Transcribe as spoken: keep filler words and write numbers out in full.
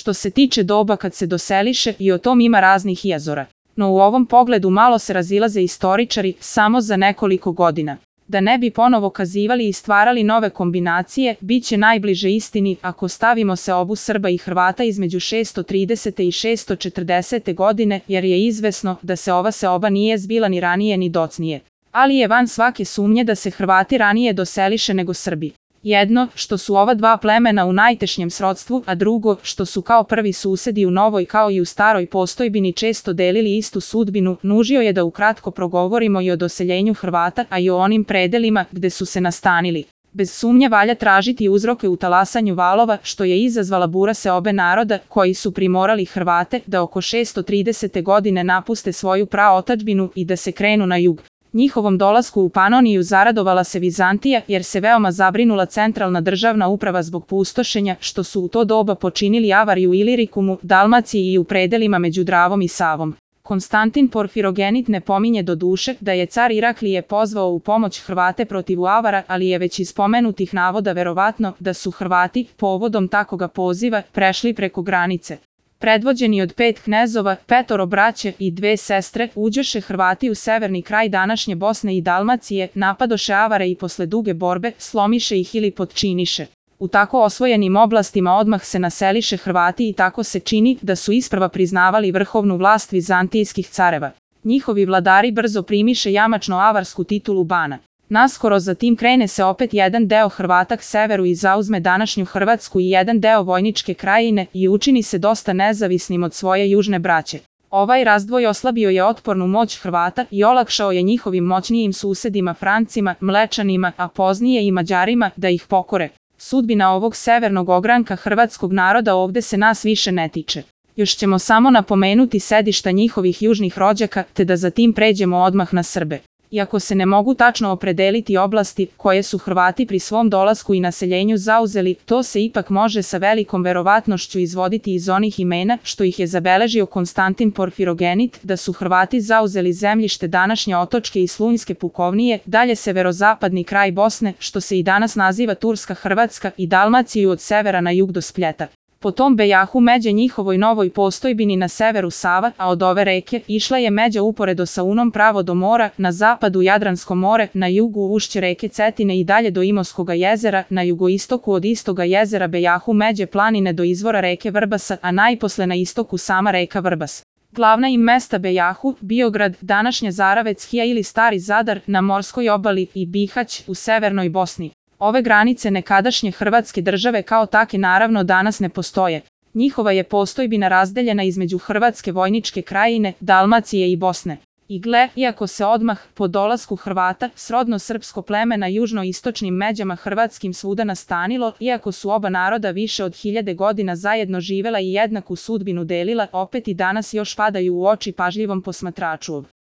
što se tiče doba kad se doseliše, i o tom ima raznih izvora. No u ovom pogledu malo se razilaze istoričari samo za nekoliko godina. Da ne bi ponovo kazivali i stvarali nove kombinacije, bit će najbliže istini ako stavimo seobu Srba i Hrvata između šesto tridesete i šesto četrdesete godine, jer je izvesno da se ova seoba nije zbila ni ranije ni docnije. Ali je van svake sumnje da se Hrvati ranije doseliše nego Srbi. Jedno, što su ova dva plemena u najtešnjem srodstvu, a drugo, što su kao prvi susedi u novoj kao i u staroj postojbini često delili istu sudbinu, nužio je da ukratko progovorimo i o doseljenju Hrvata, a i o onim predelima gde su se nastanili. Bez sumnje valja tražiti uzroke u talasanju valova, što je izazvala bura seobe naroda, koji su primorali Hrvate da oko šesto tridesete godine napuste svoju praotadžbinu i da se krenu na jug. Njihovom dolasku u Panoniju zaradovala se Vizantija, jer se veoma zabrinula centralna državna uprava zbog pustošenja, što su u to doba počinili avari u Ilirikumu, Dalmaciji i u predelima među Dravom i Savom. Konstantin Porfirogenit ne pominje do duše da je car Iraklije pozvao u pomoć Hrvate protiv Avara, ali je već iz spomenutih navoda verovatno da su Hrvati, povodom takoga poziva, prešli preko granice. Predvođeni od pet knezova, petoro braće i dve sestre, uđoše Hrvati u severni kraj današnje Bosne i Dalmacije, napadoše Avare i posle duge borbe slomiše ih ili potčiniše. U tako osvojenim oblastima odmah se naseliše Hrvati i tako se čini da su isprva priznavali vrhovnu vlast vizantijskih careva. Njihovi vladari brzo primiše jamačno-avarsku titulu bana. Naskoro zatim krene se opet jedan deo Hrvata k severu i zauzme današnju Hrvatsku i jedan deo Vojničke krajine i učini se dosta nezavisnim od svoje južne braće. Ovaj razdvoj oslabio je otpornu moć Hrvata i olakšao je njihovim moćnijim susedima Francima, Mlečanima, a poznije i Mađarima da ih pokore. Sudbina ovog severnog ogranka hrvatskog naroda ovde se nas više ne tiče. Još ćemo samo napomenuti sedišta njihovih južnih rođaka, te da zatim pređemo odmah na Srbe. Iako se ne mogu tačno opredeliti oblasti koje su Hrvati pri svom dolasku i naseljenju zauzeli, to se ipak može sa velikom verovatnošću izvoditi iz onih imena što ih je zabeležio Konstantin Porfirogenit, da su Hrvati zauzeli zemljište današnje Otočke i Slunjske pukovnije, dalje severozapadni kraj Bosne, što se i danas naziva Turska Hrvatska, i Dalmaciju od severa na jug do Spleta. Po tom bejahu međe njihovoj novoj postojbini na severu Sava, a od ove reke išla je međa uporedo sa Unom pravo do mora, na zapadu Jadransko more, na jugu ušće reke Cetine i dalje do Imotskoga jezera, na jugoistoku od istoga jezera bejahu međe planine do izvora reke Vrbasa, a najposle na istoku sama reka Vrbas. Glavna im mesta bejahu, Biograd, današnja Zaraveckija ili Stari Zadar, na morskoj obali, i Bihać, u severnoj Bosni. Ove granice nekadašnje Hrvatske države kao take naravno danas ne postoje. Njihova je postojbina razdeljena između Hrvatske Vojničke krajine, Dalmacije i Bosne. I gle, iako se odmah, po dolasku Hrvata, srodno srpsko pleme na južno-istočnim međama hrvatskim svuda nastanilo, iako su oba naroda više od hiljade godina zajedno živela i jednaku sudbinu delila, opet i danas još padaju u oči pažljivom posmatraču.